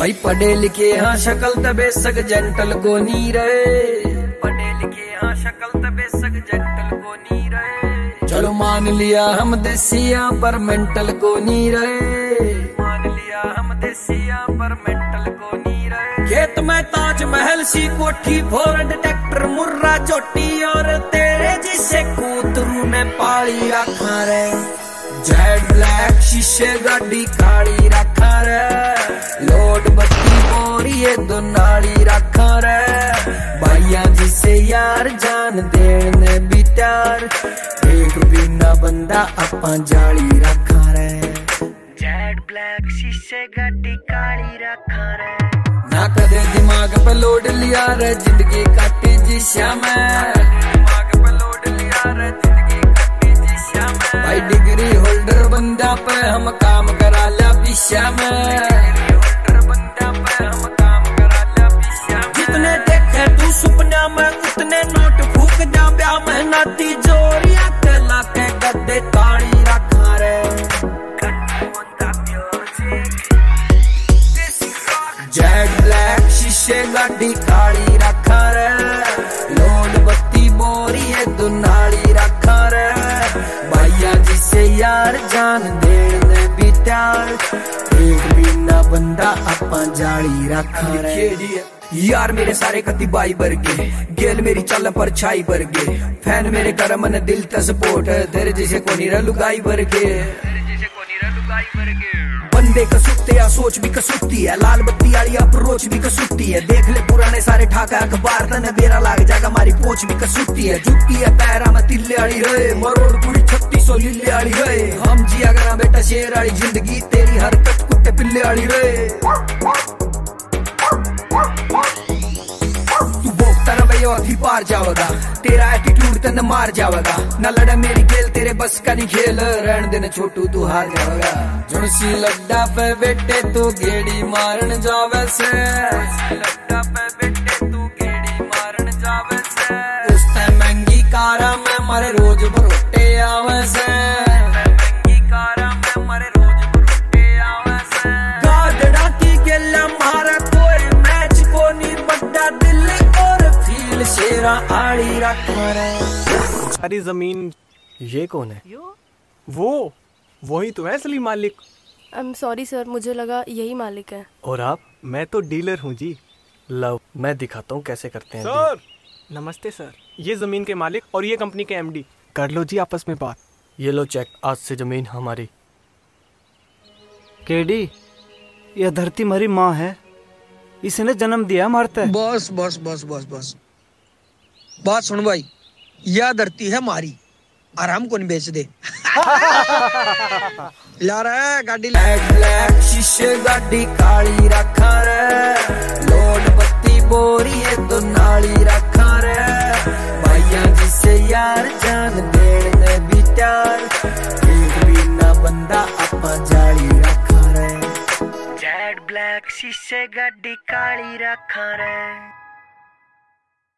भाई पढ़े लिखे हाँ शक्ल तबे सक जेंटल को नी रहे, पढ़े लिखे हाँ शक्ल तबे सक जेंटल को नी रहे। चलो मान लिया हम देसिया पर मेंटल को नी रहे, मान लिया हम देसिया पर मेंटल को नी रहे। खेत में ताजमहल सी कोठी फोर्ड ट्रैक्टर मुर्रा चोटी और तेरे जिसे कूतरू ने पाली रखा रे। जेड ब्लैक शीशे गाड़ी काली रखा रे, लोड बत्ती बोरिए दो नाली रखा रे। भाइया जिसे यार जान देने भी त्यार, एक बिना बंदा अपा जाली रखा रे। जेड ब्लैक शीशे गाड़ी काली रखा रे। ना कदे दिमाग पे लोड लिया रे, जिंदगी काटी जिस्या में, दिमाग पे लोड लिया रे, जिंदगी काटी जिस्या में। भाई डिग्री होल्डर बंदा पे हम काम करा लिया पिस्या में, होल्डर बंदा पे हम काम करा लिया पिस्या में। जितने देखे तू सुपना में उतने नोट फूक जा ब्याह में, नाती जोरिया के लाके गद्दे ताड़ी रखा रे। जेड ब्लैक शीशे गाड़ी काली रखा रे, लोड बत्ती बोरी है दो नाली रखा रे। भाइया जिसे यार जान देने भी त्यार, एक बिना बंदा अपा जाली रखा रे। यार मेरे सारे कति बाई वर्गे, गेल मेरी चल पर छाई वर्गे, फैन मेरे कर मन दिल त सपोर्ट, तेरे जैसे कोनी लुगाई वर्गे, बंदे कसुत्ते या सोच भी कसुत्ती है, लाल बत्ती आली अप्रोच भी कसुत्ती है। देख ले पुराने सारे ठाका अखबार तने बेरा लाग जागा, मारी पोच भी कसुत्ती है। जुत्ती है पैरा में तिल्ले आली रहे, मरोड़ पूरी 3600 लिल्ले आली रहे। हम जिया करा बेटा शेर आली जिंदगी, तेरी हरकत कुत्ते पिल्ले आली रहे। तू भोगता रहा अभी पार जाओगा, तेरा एटीट्यूड तने मार जाओगा। न लड़े मेरी खेल तेरे बस का नहीं खेल, रहन देने छोटू तू हार जाओगा। जुड़सी लड्डा पे बेटे तू गेड़ी मारन जावे से, लड्डा पे बेटे तू गेड़ी मारन जावे से। उस टाइम महंगी कारा में मारे रोज भरोटे आवे से, महंगी कारा में मारे रोज भरोटे आवे से। गादड़ा की गेला मारा कोई मैच को नहीं बड्डा, दिल और फील शेरा आड़ी रखा रे। सारी जमीन ये कौन है? वो वही तो है असली मालिक। आई एम सॉरी सर, मुझे लगा यही मालिक है। और आप? मैं तो डीलर हूँ जी। लव, मैं दिखाता हूँ कैसे करते हैं। सर नमस्ते सर, ये जमीन के मालिक और ये कंपनी के एमडी, कर लो जी आपस में बात। ये लो चेक, आज से जमीन हमारी। केडी, यह धरती हमारी माँ है, इसने जन्म दिया मारता है। बस बस बस बस बस बात सुन भाई, यह धरती है मारी, आराम को नहीं बेच दे। ला रहा है गाड़ी, ब्लैक शीशे गाड़ी काली रखा रे, लोड बत्ती बोरी है दो नाली रखा रे। भाइया जिसे यार जान देने भी त्यार, एक बिना बंदा अपा जाली रखा रे। जेड ब्लैक शीशे गाड़ी काली रखा रे।